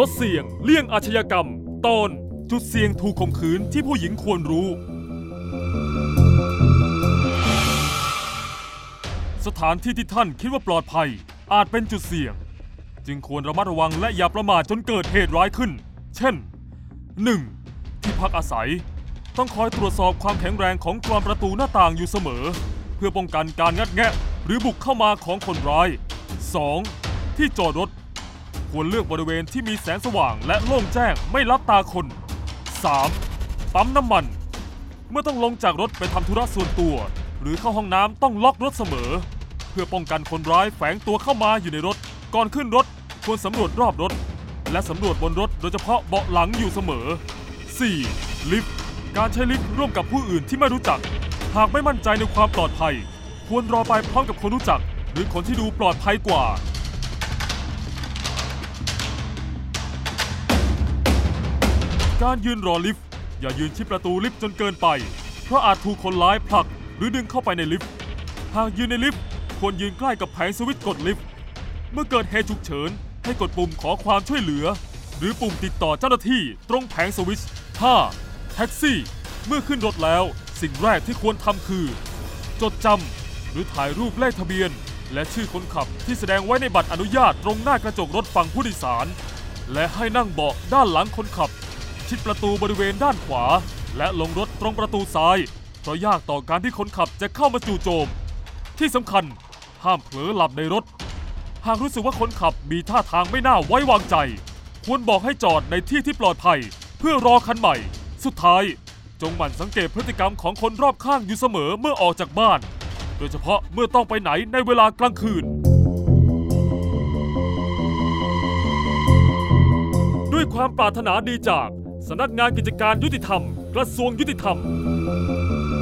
ดเสี่ยงเลี่ยงอาชญากรรมตอนจุดเสี่ยงถูกข่มขืนที่ผู้หญิงควรรู้สถานที่ที่ท่านคิดว่าปลอดภัยอาจเป็นจุดเสี่ยงจึงควรระมัดระวังและอย่าประมาทจนเกิดเหตุร้ายขึ้นเช่น 1. ที่พักอาศัยต้องคอยตรวจสอบความแข็งแรงของกรอนประตูหน้าต่างอยู่เสมอเพื่อป้องกันการงัดแงะหรือบุกเข้ามาของคนร้าย 2. ที่จอดรถควรเลือกบริเวณที่มีแสงสว่างและโล่งแจ้งไม่ลับตาคน 3. ปั๊มน้ำมันเมื่อต้องลงจากรถไปทำธุระส่วนตัวหรือเข้าห้องน้ำต้องล็อกรถเสมอเพื่อป้องกันคนร้ายแฝงตัวเข้ามาอยู่ในรถก่อนขึ้นรถควรสำรวจรอบรถและสำรวจบนรถโดยเฉพาะเบาะหลังอยู่เสมอ 4. ลิฟต์การใช้ลิฟต์ร่วมกับผู้อื่นที่ไม่รู้จักหากไม่มั่นใจในความปลอดภัยควรรอไปพร้อมกับคนรู้จักหรือคนที่ดูปลอดภัยกว่าการยืนรอลิฟต์อย่ายืนชิดประตูลิฟต์จนเกินไปเพราะอาจถูกคนร้ายผลักหรือดึงเข้าไปในลิฟต์หากยืนในลิฟต์ควรยืนใกล้กับแผงสวิตช์กดลิฟต์เมื่อเกิดเหตุฉุกเฉินให้กดปุ่มขอความช่วยเหลือหรือปุ่มติดต่อเจ้าหน้าที่ตรงแผงสวิตช์ 5. แท็กซี่เมื่อขึ้นรถแล้วสิ่งแรกที่ควรทำคือจดจำหรือถ่ายรูปเลขทะเบียนและชื่อคนขับที่แสดงไว้ในบัตรอนุญาตตรงหน้ากระจกรถฝั่งผู้โดยสารและให้นั่งเบาะด้านหลังคนขับชิดประตูบริเวณด้านขวาและลงรถตรงประตูซ้ายเพราะยากต่อการที่คนขับจะเข้ามาจู่โจมที่สำคัญห้ามเผลอหลับในรถหากรู้สึกว่าคนขับมีท่าทางไม่น่าไว้วางใจควรบอกให้จอดในที่ที่ปลอดภัยเพื่อรอคันใหม่สุดท้ายจงหมั่นสังเกตพฤติกรรมของคนรอบข้างอยู่เสมอเมื่อออกจากบ้านโดยเฉพาะเมื่อต้องไปไหนในเวลากลางคืนด้วยความปรารถนาดีจากสำนักงานกิจการยุติธรรมกระทรวงยุติธรรม